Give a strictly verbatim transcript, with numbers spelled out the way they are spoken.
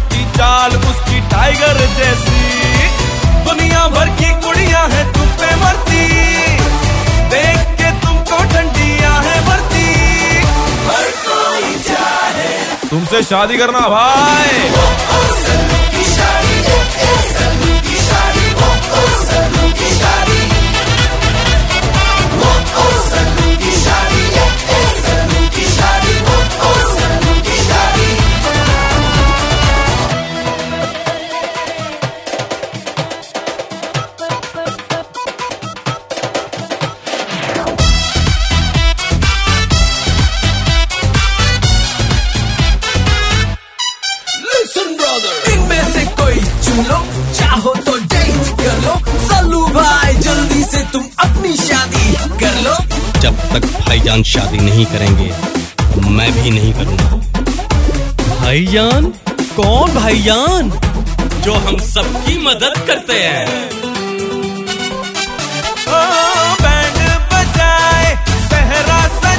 चौटी चाल उसकी टाइगर जैसी। दुनिया भर की कुड़ियां हैं तुम पे मरती, देख के तुमको ठंडियां है भरती। हर कोई चाहे तुमसे शादी करना भाई। ओ, ओ, सल्लू की शादी, ए, ए, सल्लू की शादी, ओ, ओ, सल्लू की शादी, ओ, ओ, सल्लू की शादी, ए, ए, सल्लू की शादी, ओ, ओ, सल्लू की शादी। Listen brother, इनमें से कोई चुन लो, चाहो तो डेट कर लो। सल्लू भाई जल्दी से तुम अपनी शादी कर लो। जब तक भाईजान शादी नहीं करेंगे मैं भी नहीं करूंगा। भाईजान? कौन भाईजान? जो हम सबकी मदद करते हैं। ओ, बैंड बजाए सहरा